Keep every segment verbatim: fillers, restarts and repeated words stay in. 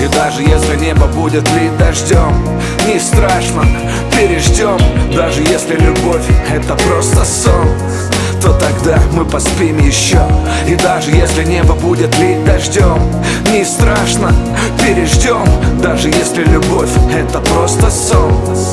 И даже если небо будет лить дождем, не страшно, переждем. Даже если любовь это просто сон, то тогда мы поспим еще. И даже если небо будет лить дождем, не страшно, переждем. Даже если любовь это просто сон,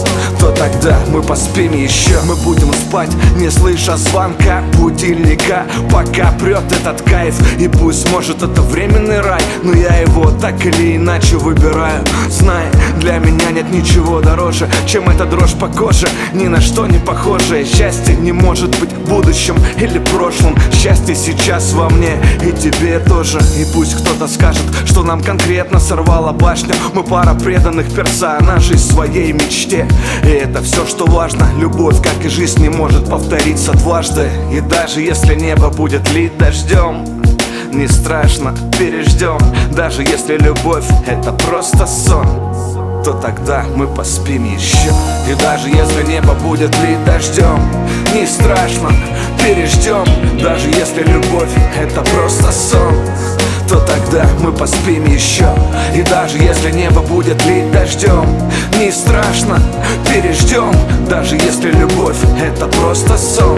то тогда мы поспим еще. Мы будем спать, не слыша звонка будильника, пока прет этот кайф. И пусть, может, это временный рай, но я его так или иначе выбираю. Знай, для меня нет ничего дороже, чем эта дрожь по коже, ни на что не похожее. Счастье не может быть в будущем или прошлым. Счастье сейчас во мне и тебе тоже. И пусть кто-то скажет, что нам конкретно сорвало башню, мы пара преданных персонажей своей мечте. И это все, что важно. Любовь, как и жизнь, не может повториться дважды. И даже если небо будет лить дождем, не страшно, переждем. Даже если любовь это просто сон, то тогда мы поспим еще. И даже если небо будет лить дождем, не страшно, переждем. Даже если любовь это просто сон, то тогда мы поспим еще. И даже если небо будет лить дождем, не страшно, переждем. Даже если любовь это просто сон,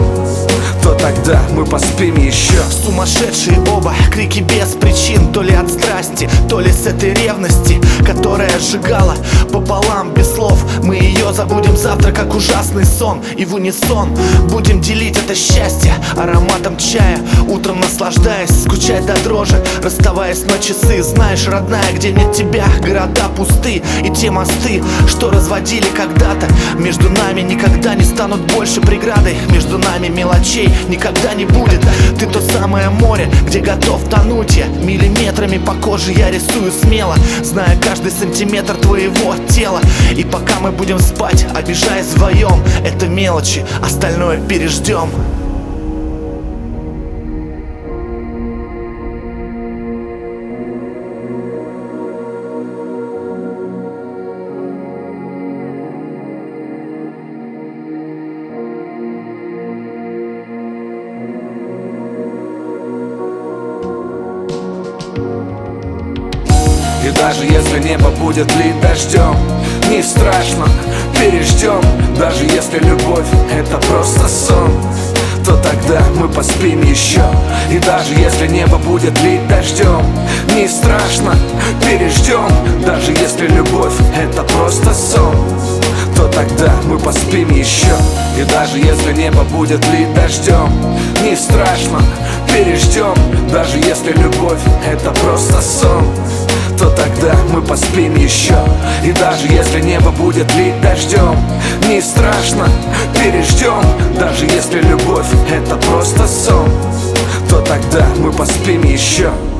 то тогда мы поспим еще. Сумасшедшие оба, крики без причин. То ли от страсти, то ли с этой ревности, которая сжигала пополам без слов. Мы ее забудем завтра, как ужасный сон. И в унисон будем делить это счастье ароматом чая, утром наслаждаясь, скучать до дрожи, расставаясь на часы. Знаешь, родная, где нет тебя, города пусты. И те мосты, что разводили когда-то, между нами никогда не станут больше преградой. Между нами мелочей никогда не будет. Ты то самое море, где готов тонуть я. Миллиметрами по коже я рисую смело, зная каждый сантиметр твоего тела. И пока мы будем спать, обижаясь вдвоем, это мелочи, остальное переждем. И даже если небо будет лить дождем, не страшно, переждем. Даже если любовь это просто сон, то тогда мы поспим еще. И даже если небо будет лить дождем, не страшно, переждем. Даже если любовь это просто сон, то тогда мы поспим еще. И даже если небо будет лить дождем, не страшно, переждем. Даже если любовь это просто сон, то тогда мы поспим еще. И даже если небо будет лить дождем, не страшно, переждем. Даже если любовь это просто сон, то тогда мы поспим еще.